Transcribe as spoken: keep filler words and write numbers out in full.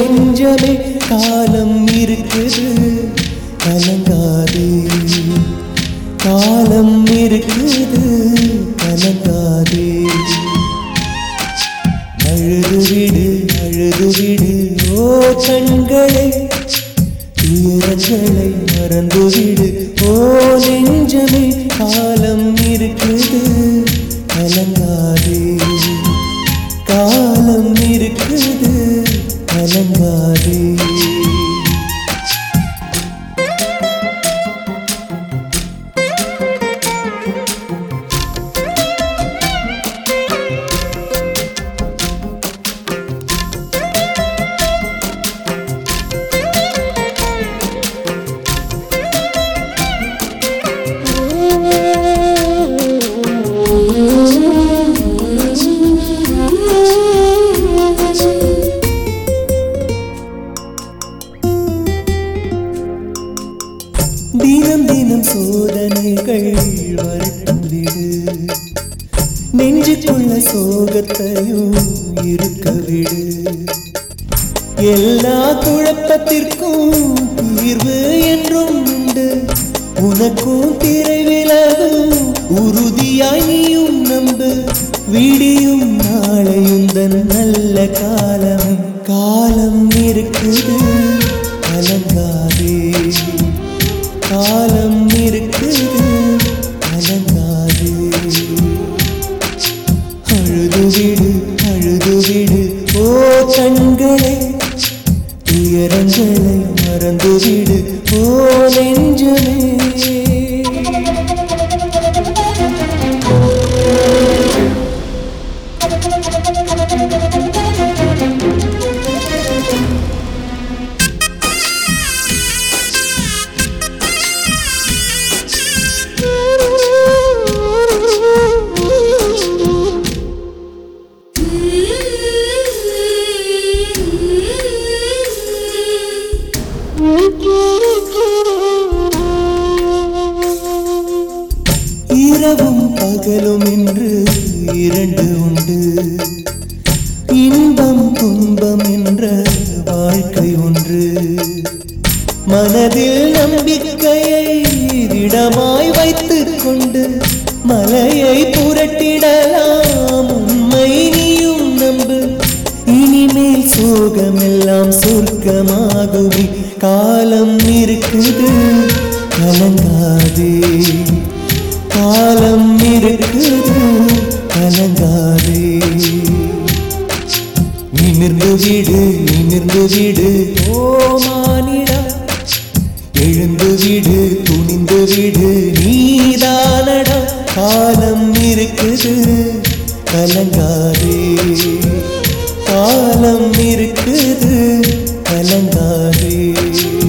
நெஞ்சமே காலம் இருக்குது கலங்காதே காலம் இருக்குது கலங்காதே அழுதுவிடு அழுதுவிடு ஓ கண்களை துயரங்களை மறந்துவிடு ஓ நெஞ்சமே காலம் இருக்குது கலங்காதே காலம் இருக்குது கலங்காதே தினம் தினம் சோதனைகள் வரட்டும் விடு நெஞ்சுக்குள்ள சோகத்தையும் இருக்க விடு எல்லா குழப்பத்திற்கும் தீர்வு என்றும் உண்டு உனக்கும் திரை விலகும் உறுதியாய் நீயும் நம்பு விடியும் நாளையும் தன் நல்ல காலம் காலம் இருக்குது கலங்காதே காலம் இருக்குது கலங்காதே அழுதுவிடு அழுதுவிடு ஓ கண்களை துயரங்களை மறந்துவிடு ஓ நெஞ்சமே இரவும் பகலும் என்று இரண்டு உண்டு இன்பம் துன்பம் என்ற வாழ்க்கை ஒன்று மனதில் நம்பிக்கையை திடமாய் வைத்துக் கொண்டு மலையை புரட்டிடலாம் உண்மை நீயும் நம்பு இனிமேல் சோகமெல்லாம் சொர்க்கமாகுமே காலம் இருக்குது கலங்காதே காலம் இருக்குது கலங்காதே நிமிர்ந்து விடு நிமிர்ந்து விடு ஓ மானிடா எழுந்து விடு துணிந்து விடு நீதானடா காலம் இருக்குது கலங்காதே காலம் இருக்குது கலங்காதே